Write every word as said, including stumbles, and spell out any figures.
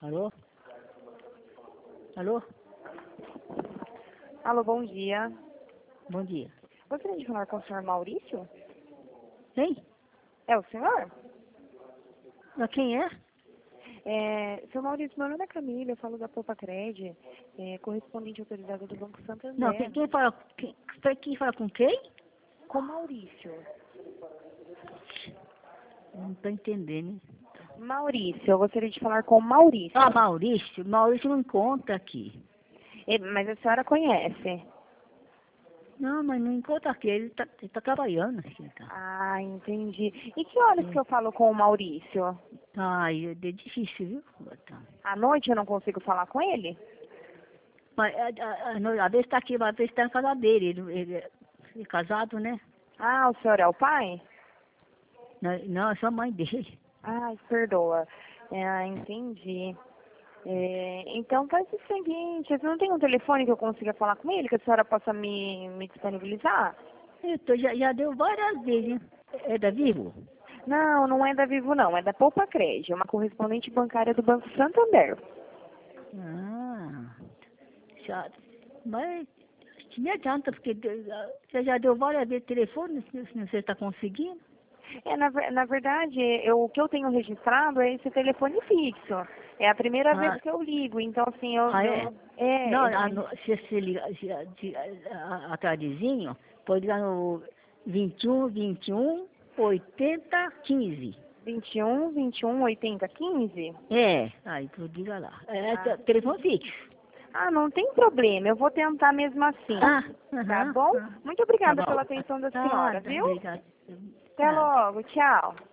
Alô? Alô? Alô, bom dia. Bom dia. Gostaria de falar com o senhor Maurício? Quem? É o senhor? Mas quem é? É, seu Maurício, meu nome é Camila, eu falo da Poupa Cred, é, correspondente autorizada do Banco Não, Santander. quem, quem fala... Quem, quem fala com quem? Com Maurício. Não tô entendendo. Maurício, eu gostaria de falar com Maurício. Ah, Maurício. Maurício não encontra aqui. É, mas a senhora conhece? Não, mas não encontra aqui. Ele tá, ele tá trabalhando aqui. Tá. Ah, entendi. E que horas que É. eu falo com o Maurício? Ai, é difícil, viu? Tá. À noite eu não consigo falar com ele? Mas, a, a, a, a vez tá aqui, a vez tá na casa dele. Ele, ele é ele é casado, né? Ah, o senhor é o pai? Não, não, é só a mãe dele. Ai, perdoa. É, entendi. É, então faz o seguinte, você não tem um telefone que eu consiga falar com ele, que a senhora possa me, me disponibilizar? Eu tô, já, já deu várias vezes, hein? É da Vivo? Não, não é da Vivo não, é da Poupa Cred, é uma correspondente bancária do Banco Santander. Ah, chato. Mas me adianta, porque de- você já deu várias vezes telefone, se se você está conseguindo. É, na, ver- na verdade, eu, o que eu tenho registrado é esse telefone fixo. É a primeira vez Ah, que eu ligo, então assim, eu, ah eu é? não... É, Não, a, é no- se você ligar se, se, a- atrasinho, pode ligar no vinte e um, vinte e um, oitenta, quinze. vinte e um, vinte e um, oitenta, quinze? É, aí tu diga lá. É, Ah. te- telefone fixo. Ah, não tem problema, eu vou tentar mesmo assim. Ah, Tá aham, bom? ah, Muito tá obrigada bom. pela atenção da senhora, Nada, viu? obrigado. Até Nada. logo, tchau.